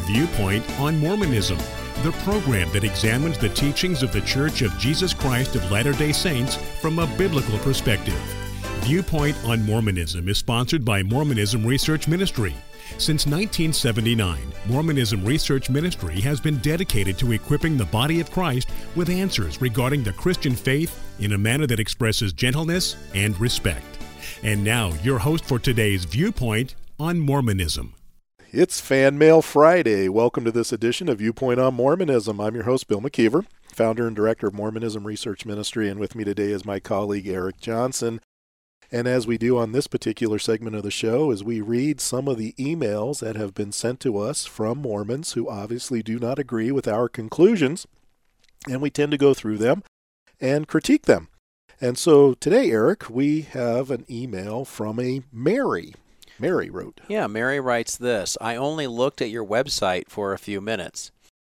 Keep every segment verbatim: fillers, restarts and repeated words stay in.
Viewpoint on Mormonism, the program that examines the teachings of the Church of Jesus Christ of Latter-day Saints from a biblical perspective. Viewpoint on Mormonism is sponsored by Mormonism Research Ministry. Since nineteen seventy-nine, Mormonism Research Ministry has been dedicated to equipping the body of Christ with answers regarding the Christian faith in a manner that expresses gentleness and respect. And now, your host for today's Viewpoint on Mormonism. It's Fan Mail Friday. Welcome to this edition of Viewpoint on Mormonism. I'm your host, Bill McKeever, founder and director of Mormonism Research Ministry, and with me today is my colleague, Eric Johnson. And as we do on this particular segment of the show, is we read some of the emails that have been sent to us from Mormons who obviously do not agree with our conclusions, and we tend to go through them and critique them. And so today, Eric, we have an email from a Mary. Mary wrote. Yeah, Mary writes this. I only looked at your website for a few minutes.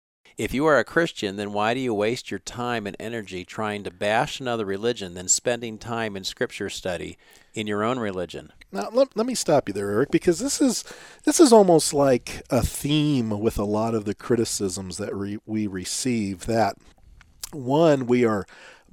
If you are a Christian, then why do you waste your time and energy trying to bash another religion than spending time in scripture study in your own religion? Now, let, let me stop you there, Eric, because this is this is almost like a theme with a lot of the criticisms that re, we receive, that, one, we are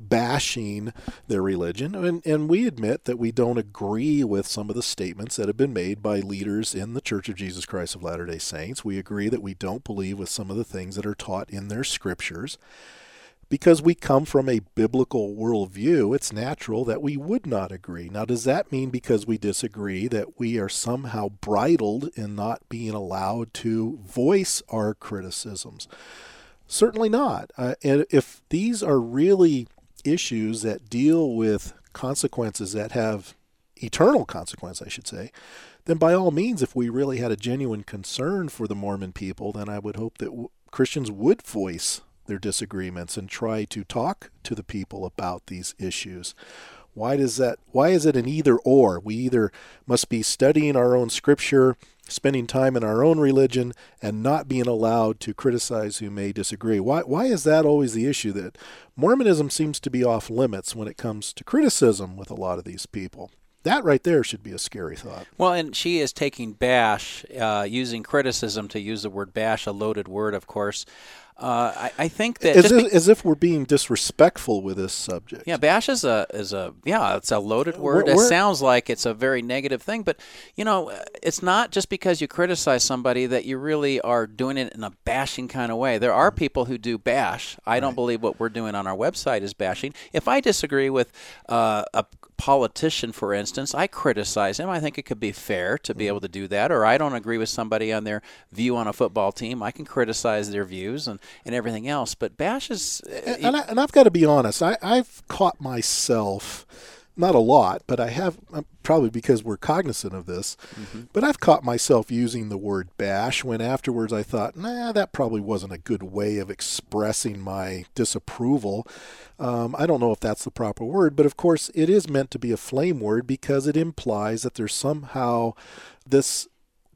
bashing their religion, and, and we admit that we don't agree with some of the statements that have been made by leaders in the Church of Jesus Christ of Latter-day Saints. We agree that we don't believe with some of the things that are taught in their scriptures. Because we come from a biblical worldview, it's natural that we would not agree. Now, does that mean because we disagree that we are somehow bridled in not being allowed to voice our criticisms? Certainly not. Uh, and if these are really issues that deal with consequences that have eternal consequence, I should say, then by all means, if we really had a genuine concern for the Mormon people, then I would hope that w- Christians would voice their disagreements and try to talk to the people about these issues. Why does that? Why is it an either or? We either must be studying our own scripture, spending time in our own religion, and not being allowed to criticize who may disagree. Why why is that always the issue, that Mormonism seems to be off limits when it comes to criticism with a lot of these people? That right there should be a scary thought. Well, and she is taking bash, uh, using criticism, to use the word bash, a loaded word, of course. Uh, I, I think that as if, be, as if we're being disrespectful with this subject. Yeah, bash is a is a yeah, it's a loaded word. We're, we're, it sounds like it's a very negative thing, but you know, it's not just because you criticize somebody that you really are doing it in a bashing kind of way. There are people who do bash. I right. don't believe what we're doing on our website is bashing. If I disagree with uh, a politician, for instance, I criticize him. I think it could be fair to be mm-hmm. able to do that. Or I don't agree with somebody on their view on a football team. I can criticize their views and. and everything else, but bash is... Uh, and, and, I, and I've got to be honest, I, I've caught myself, not a lot, but I have, probably because we're cognizant of this, mm-hmm. but I've caught myself using the word bash when afterwards I thought, nah, that probably wasn't a good way of expressing my disapproval. Um, I don't know if that's the proper word, but of course it is meant to be a flame word because it implies that there's somehow this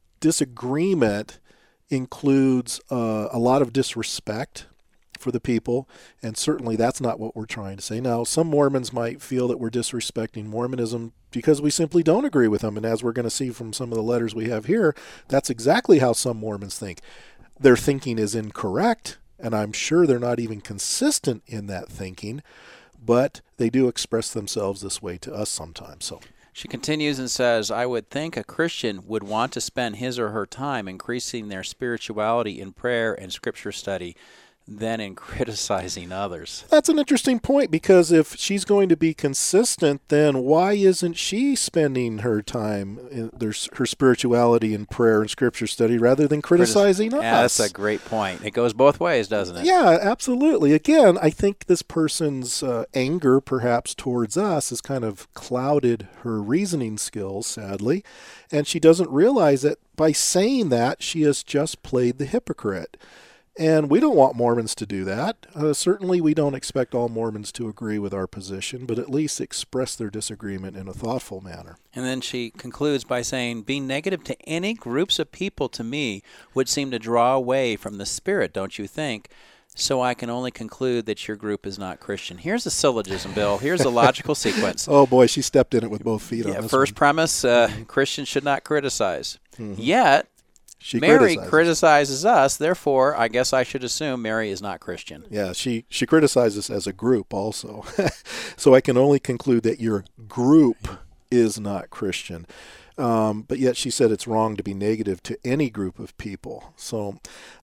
disagreement includes uh, a lot of disrespect for the people, and certainly that's not what we're trying to say. Now, some Mormons might feel that we're disrespecting Mormonism because we simply don't agree with them, and as we're going to see from some of the letters we have here, that's exactly how some Mormons think. Their thinking is incorrect, and I'm sure they're not even consistent in that thinking, but they do express themselves this way to us sometimes. So. She continues and says, I would think a Christian would want to spend his or her time increasing their spirituality in prayer and scripture study than in criticizing others. That's an interesting point, because if she's going to be consistent, then why isn't she spending her time in their, her spirituality in prayer and scripture study rather than criticizing Critis- us? Yeah, that's a great point. It goes both ways, doesn't it? Yeah, absolutely. Again, I think this person's uh, anger perhaps towards us has kind of clouded her reasoning skills, sadly, and she doesn't realize that by saying that, she has just played the hypocrite. And we don't want Mormons to do that. Uh, certainly we don't expect all Mormons to agree with our position, but at least express their disagreement in a thoughtful manner. And then she concludes by saying, being negative to any groups of people to me would seem to draw away from the Spirit, don't you think? So I can only conclude that your group is not Christian. Here's a syllogism, Bill. Here's a logical sequence. Oh, boy, she stepped in it with both feet yeah, on this First one. premise, uh, Christians should not criticize. Mm-hmm. Yet, She Mary criticizes. criticizes us, therefore, I guess I should assume Mary is not Christian. Yeah, she, she criticizes as a group also. So I can only conclude that your group is not Christian. Um, but yet she said it's wrong to be negative to any group of people. So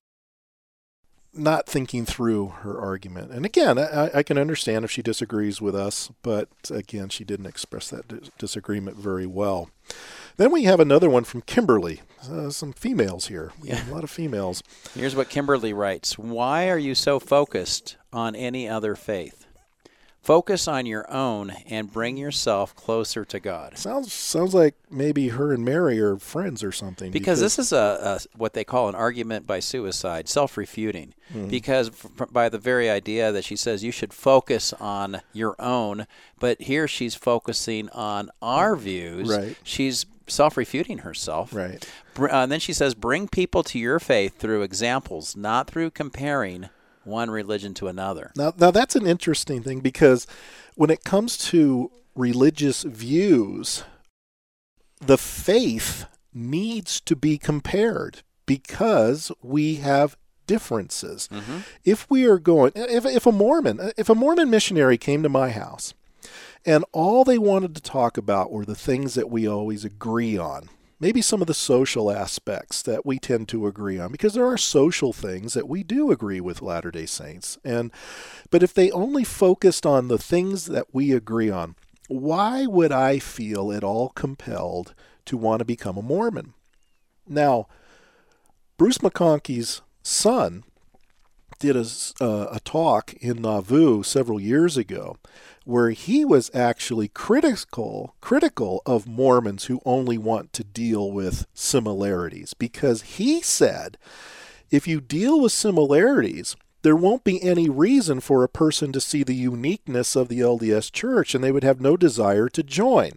not thinking through her argument. And again, I, I can understand if she disagrees with us, but again, she didn't express that dis- disagreement very well. Then we have another one from Kimberly. Uh, some females here. We Yeah. have a lot of females. Here's what Kimberly writes. Why are you so focused on any other faith? Focus on your own and bring yourself closer to God. Sounds sounds like maybe her and Mary are friends or something. Because, because this is a, a what they call an argument by suicide, self-refuting. Mm-hmm. Because f- by the very idea that she says you should focus on your own, but here she's focusing on our views. Right. She's self-refuting herself. Right. Uh, and then she says, bring people to your faith through examples, not through comparing one religion to another. Now, now that's an interesting thing, because when it comes to religious views, the faith needs to be compared because we have differences. Mm-hmm. If we are going, if, if a Mormon, if a Mormon missionary came to my house and all they wanted to talk about were the things that we always agree on, maybe some of the social aspects that we tend to agree on, because there are social things that we do agree with Latter-day Saints. And but if they only focused on the things that we agree on, why would I feel at all compelled to want to become a Mormon? Now, Bruce McConkie's son did a, uh, a talk in Nauvoo several years ago where he was actually critical critical of Mormons who only want to deal with similarities, because he said if you deal with similarities, there won't be any reason for a person to see the uniqueness of the L D S Church, and they would have no desire to join.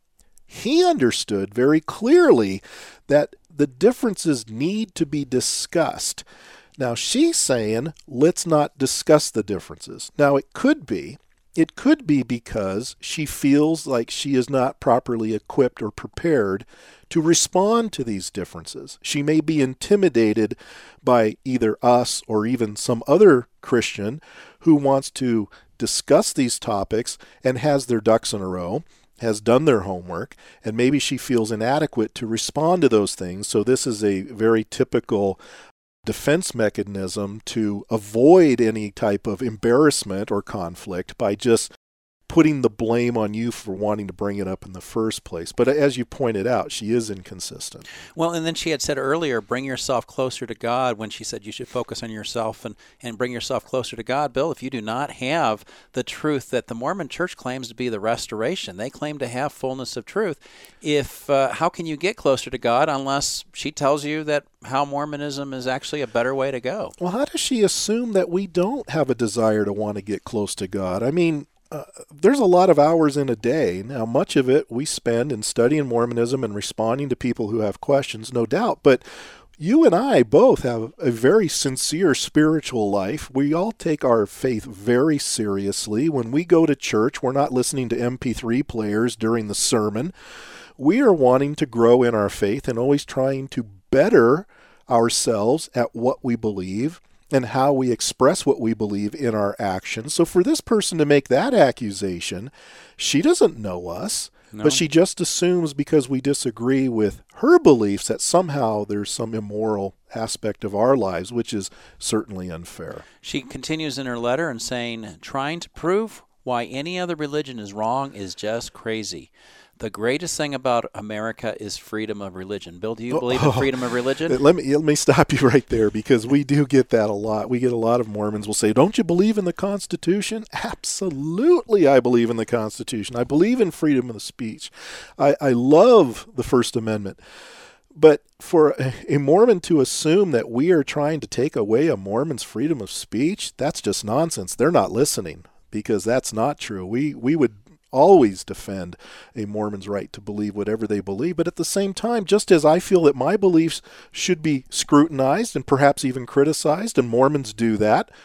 He understood very clearly that the differences need to be discussed. Now, she's saying, let's not discuss the differences. Now, it could be, it could be because she feels like she is not properly equipped or prepared to respond to these differences. She may be intimidated by either us or even some other Christian who wants to discuss these topics and has their ducks in a row, has done their homework, and maybe she feels inadequate to respond to those things. So this is a very typical defense mechanism to avoid any type of embarrassment or conflict by just putting the blame on you for wanting to bring it up in the first place. But as you pointed out, she is inconsistent. Well, and then she had said earlier, bring yourself closer to God, when she said you should focus on yourself and, and bring yourself closer to God. Bill, if you do not have the truth that the Mormon Church claims to be the restoration, they claim to have fullness of truth. If uh, how can you get closer to God unless she tells you that how Mormonism is actually a better way to go? Well, how does she assume that we don't have a desire to want to get close to God? I mean, Uh, there's a lot of hours in a day. Now, much of it we spend in studying Mormonism and responding to people who have questions, no doubt. But you and I both have a very sincere spiritual life. We all take our faith very seriously. When we go to church, we're not listening to M P three players during the sermon. We are wanting to grow in our faith and always trying to better ourselves at what we believe and how we express what we believe in our actions. So for this person to make that accusation, she doesn't know us, no. But she just assumes because we disagree with her beliefs that somehow there's some immoral aspect of our lives, which is certainly unfair. She continues in her letter and saying, trying to prove why any other religion is wrong is just crazy. The greatest thing about America is freedom of religion. Bill, do you believe in freedom of religion? Let me let me stop you right there, because we do get that a lot. We get a lot of Mormons will say, don't you believe in the Constitution? Absolutely, I believe in the Constitution. I believe in freedom of speech. I, I love the First Amendment. But for a Mormon to assume that we are trying to take away a Mormon's freedom of speech, that's just nonsense. They're not listening, because that's not true. We we would always defend a Mormon's right to believe whatever they believe. But at the same time, just as I feel that my beliefs should be scrutinized and perhaps even criticized, and Mormons do that,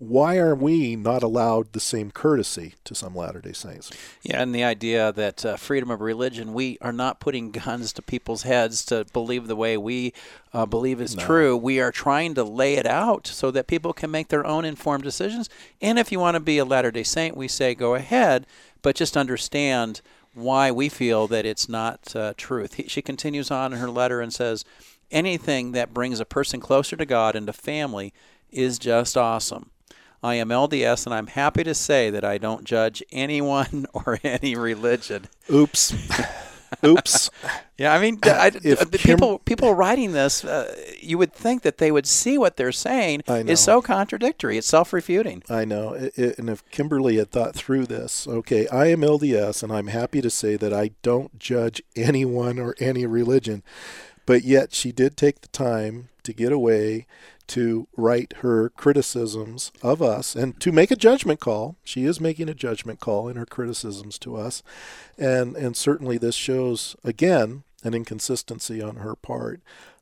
why are we not allowed the same courtesy to some Latter-day Saints? Yeah, and the idea that uh, freedom of religion, we are not putting guns to people's heads to believe the way we uh, believe is No. true. We are trying to lay it out so that people can make their own informed decisions. And if you want to be a Latter-day Saint, we say go ahead, but just understand why we feel that it's not uh, truth. He, she continues on in her letter and says, anything that brings a person closer to God and to family is just awesome. I am L D S, and I'm happy to say that I don't judge anyone or any religion. Oops. Oops. Yeah, I mean, I, If the Kim- people people writing this, uh, you would think that they would see what they're saying I know. is so contradictory. It's self-refuting. I know. It, it, and if Kimberly had thought through this, okay, I am L D S, and I'm happy to say that I don't judge anyone or any religion. But yet she did take the time to get away to write her criticisms of us and to make a judgment call. She is making a judgment call in her criticisms to us. And and certainly this shows, again, an inconsistency on her part.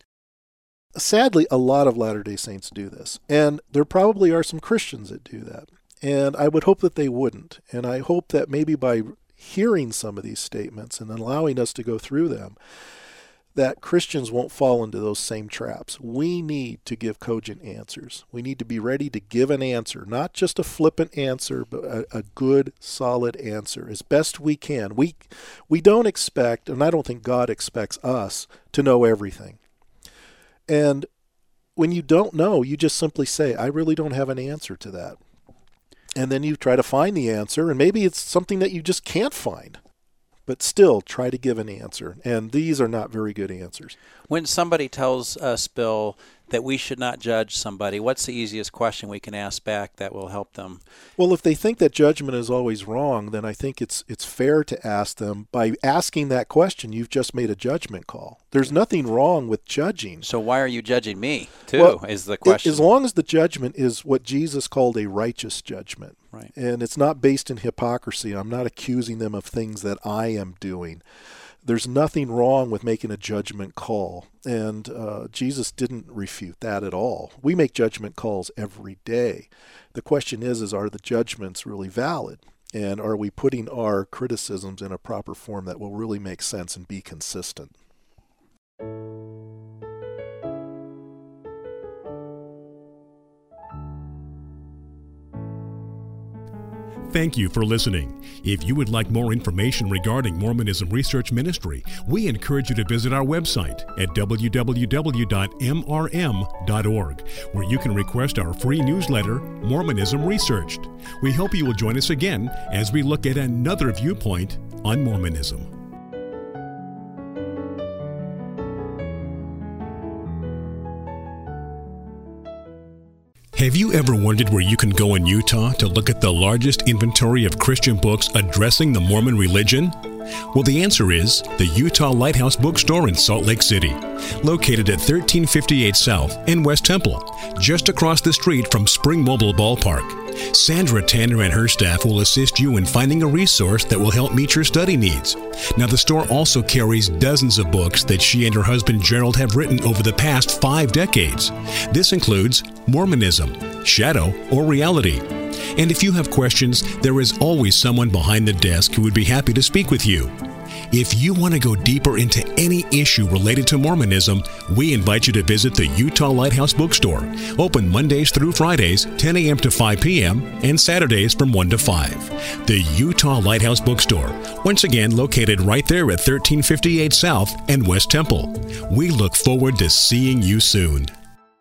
Sadly, a lot of Latter-day Saints do this. And there probably are some Christians that do that. And I would hope that they wouldn't. And I hope that maybe by hearing some of these statements and allowing us to go through them, that Christians won't fall into those same traps. We need to give cogent answers. We need to be ready to give an answer, not just a flippant answer, but a, a good, solid answer as best we can. We, we don't expect, and I don't think God expects us to know everything. And when you don't know, you just simply say, I really don't have an answer to that. And then you try to find the answer, and maybe it's something that you just can't find. But still, try to give an answer. And these are not very good answers. When somebody tells us, Bill, that we should not judge somebody, what's the easiest question we can ask back that will help them? Well, if they think that judgment is always wrong, then I think it's it's fair to ask them, by asking that question, you've just made a judgment call. There's nothing wrong with judging. So why are you judging me, too, Well, is the question. As long as the judgment is what Jesus called a righteous judgment. Right. And it's not based in hypocrisy. I'm not accusing them of things that I am doing. There's nothing wrong with making a judgment call. And uh, Jesus didn't refute that at all. We make judgment calls every day. The question is, is are the judgments really valid? And are we putting our criticisms in a proper form that will really make sense and be consistent? Thank you for listening. If you would like more information regarding Mormonism Research Ministry, we encourage you to visit our website at w w w dot m r m dot org, where you can request our free newsletter, Mormonism Researched. We hope you will join us again as we look at another viewpoint on Mormonism. Have you ever wondered where you can go in Utah to look at the largest inventory of Christian books addressing the Mormon religion? Well, the answer is the Utah Lighthouse Bookstore in Salt Lake City, located at thirteen fifty-eight South in West Temple, just across the street from Spring Mobile Ballpark. Sandra Tanner and her staff will assist you in finding a resource that will help meet your study needs. Now, the store also carries dozens of books that she and her husband Gerald have written over the past five decades. This includes Mormonism, Shadow, or Reality. And if you have questions, there is always someone behind the desk who would be happy to speak with you. If you want to go deeper into any issue related to Mormonism, we invite you to visit the Utah Lighthouse Bookstore, open Mondays through Fridays, ten a.m. to five p.m., and Saturdays from one to five. The Utah Lighthouse Bookstore, once again located right there at thirteen fifty-eight South and West Temple. We look forward to seeing you soon.